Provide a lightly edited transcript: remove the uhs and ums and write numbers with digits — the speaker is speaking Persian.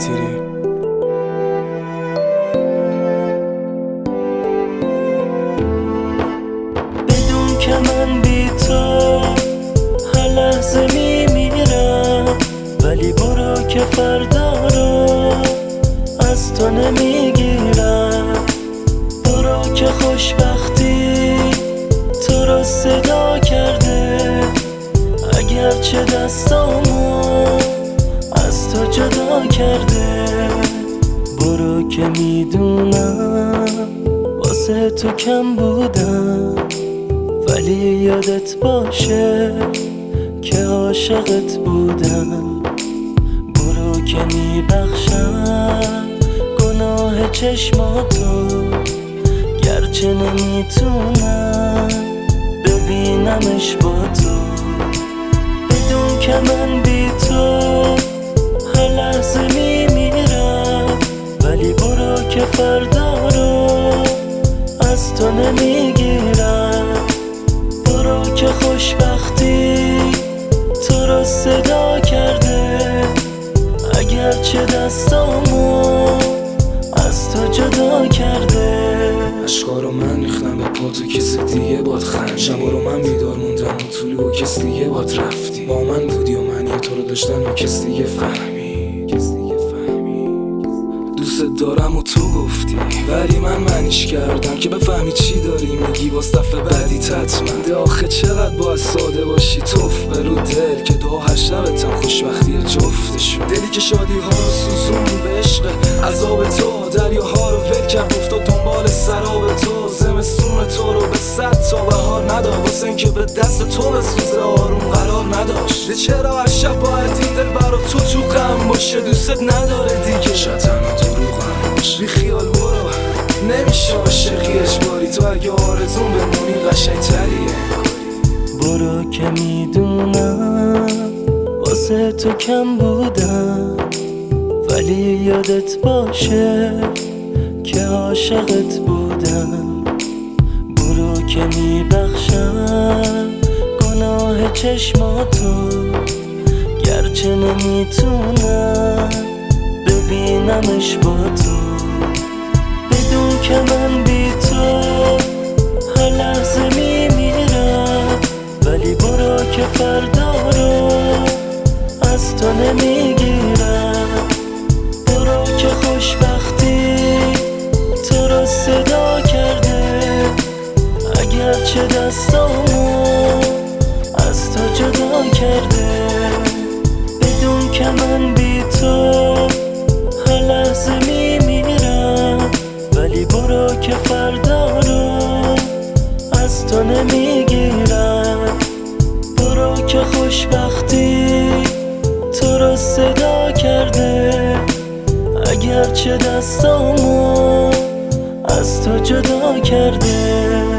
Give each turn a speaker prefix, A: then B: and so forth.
A: نصیری.
B: بدون که من بی تو هر لحظه میمیرم، ولی برو که فردا رو از تو نمیگیرم. برو که خوشبختی تو رو صدا کرده، اگرچه دستامو از تو جدا کرده. برو که میدونم واسه تو کم بودم، ولی یادت باشه که عاشقت بودم. برو که میبخشم گناه چشماتو، گرچه نمیتونم ببینمش با تو. بدون که من بی تو هر لحظه میمیرم، ولی برو که فردا رو از تو نمیگیرم. برو که خوشبختی تو رو صدا کرده، اگرچه دستامو از تو جدا کرده.
A: اشکا رو من ریختم به پا تو کسی دیگه باد خند. شبا رو من بیدار موندم و طولی و کس دیگه باد رفتی. با من بودی و من یه تو رو داشتم و کس دیگه فهمید. دوست دارم و تو گفتی، ولی من منیش کردم که بفهمی چی داری میگی. واس دفعه بعدی تطمنده آخه چقدر باید ساده باشی. توف برو دل که دو هر شبتم خوشبختی جفتشون. دلی که شادی ها رو سوزون به عشق عذاب تو، دریاها رو ول کرد افتاد دنبال سراب تو. زمستون تو رو به 100 تا بهار نداد، واسه این که به دست تو بسوزه آروم قرار نداشت. چرا هر شب باید این دل برا تو غم باشه؟ دوستت نداره دیگه، شاید تنها دروغم باشه. بی خیال برو، نمیشه عاشقی اجباری. تو اگه آرزون بمونی قشنگ تریه.
B: برو که میدونم واسه تو کم بودم، ولی یادت باشه که عاشقت بودم. برو که میبخشم گناه چشماتو، گرچه نمیتونم ببینمش با تو. بدون که من بی تو هر لحظه میمیرم، ولی برو که فردا رو از تو نمیگیرم. برو که خوشبختی تو رو صدا کرده، اگرچه دستامو از تو جدا کرده. بدون که من بی تو هر لحظه میمیرم، ولی برو که فردا رو از تو نمیگیرم. برو که خوشبختی تو رو صدا کرده، اگرچه دستامو از تو جدا کرده.